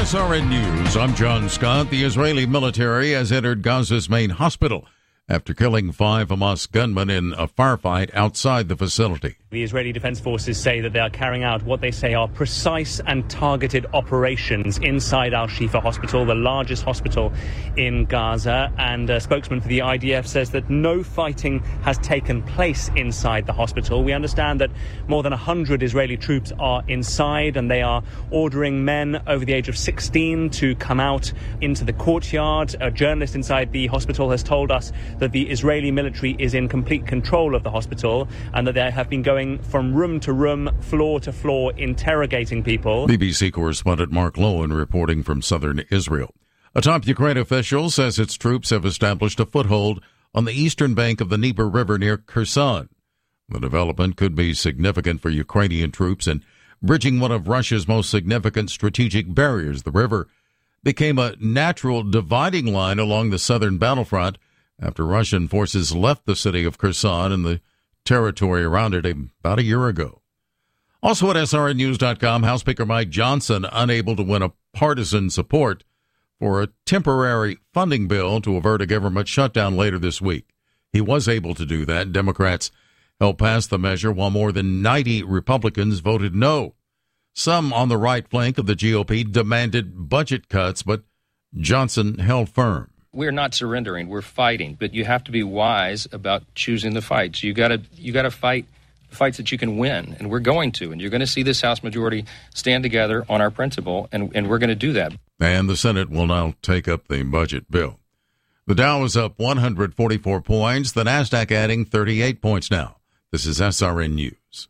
SRN News, I'm John Scott. The Israeli military has entered Gaza's main hospital after killing 5 Hamas gunmen in a firefight outside the facility. The Israeli Defense Forces say that they are carrying out what they say are precise and targeted operations inside Al-Shifa Hospital, the largest hospital in Gaza. And a spokesman for the IDF says that no fighting has taken place inside the hospital. We understand that more than 100 Israeli troops are inside, and they are ordering men over the age of 16 to come out into the courtyard. A journalist inside the hospital has told us that the Israeli military is in complete control of the hospital and that they have been going from room to room, floor to floor, interrogating people. BBC correspondent Mark Lowen reporting from southern Israel. A top Ukraine official says its troops have established a foothold on the eastern bank of the Dnieper River near Kherson. The development could be significant for Ukrainian troops in bridging one of Russia's most significant strategic barriers. The river became a natural dividing line along the southern battlefront after Russian forces left the city of Kherson and the territory around it about a year ago. Also at SRNnews.com, House Speaker Mike Johnson unable to win a partisan support for a temporary funding bill to avert a government shutdown later this week. He was able to do that. Democrats helped pass the measure while more than 90 Republicans voted no. Some on the right flank of the GOP demanded budget cuts, but Johnson held firm. We're not surrendering. We're fighting, but you have to be wise about choosing the fights. You got to fight the fights that you can win, and we're going to. And you're going to see this House majority stand together on our principle, and we're going to do that. And the Senate will now take up the budget bill. The Dow is up 144 points. The Nasdaq adding 38 points now. This is SRN News.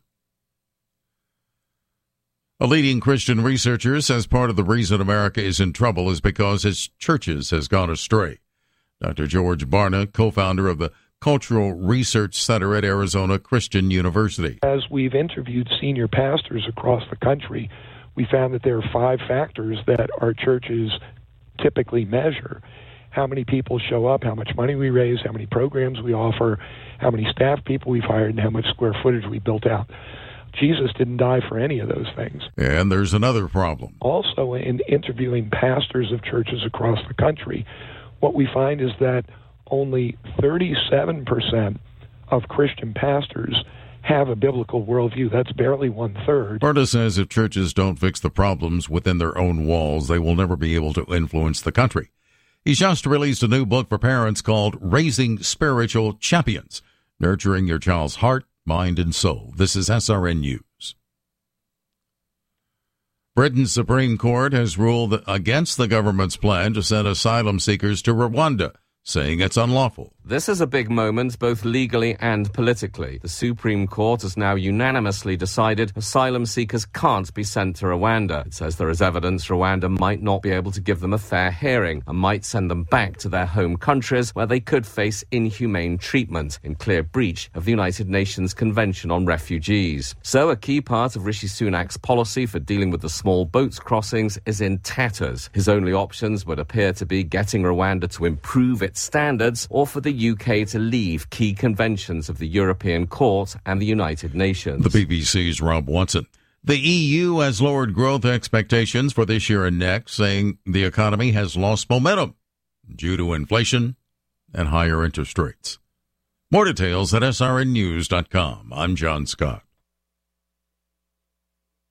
A leading Christian researcher says part of the reason America is in trouble is because its churches has gone astray. Dr. George Barna, co-founder of the Cultural Research Center at Arizona Christian University. As we've interviewed senior pastors across the country, we found that there are 5 factors that our churches typically measure. How many people show up, how much money we raise, how many programs we offer, how many staff people we've hired, and how much square footage we built out. Jesus didn't die for any of those things. And there's another problem. Also, in interviewing pastors of churches across the country, what we find is that only 37% of Christian pastors have a biblical worldview. That's barely 1/3. Barna says if churches don't fix the problems within their own walls, they will never be able to influence the country. He's just released a new book for parents called Raising Spiritual Champions, Nurturing Your Child's Heart, Mind, and Soul. This is SRN News. Britain's Supreme Court has ruled against the government's plan to send asylum seekers to Rwanda, saying it's unlawful. This is a big moment, both legally and politically. The Supreme Court has now unanimously decided asylum seekers can't be sent to Rwanda. It says there is evidence Rwanda might not be able to give them a fair hearing and might send them back to their home countries where they could face inhumane treatment, in clear breach of the United Nations Convention on Refugees. So a key part of Rishi Sunak's policy for dealing with the small boats crossings is in tatters. His only options would appear to be getting Rwanda to improve its standards or for the UK to leave key conventions of the European Court and the United Nations. The BBC's Rob Watson. The EU has lowered growth expectations for this year and next, saying the economy has lost momentum due to inflation and higher interest rates. More details at srnnews.com. I'm John Scott.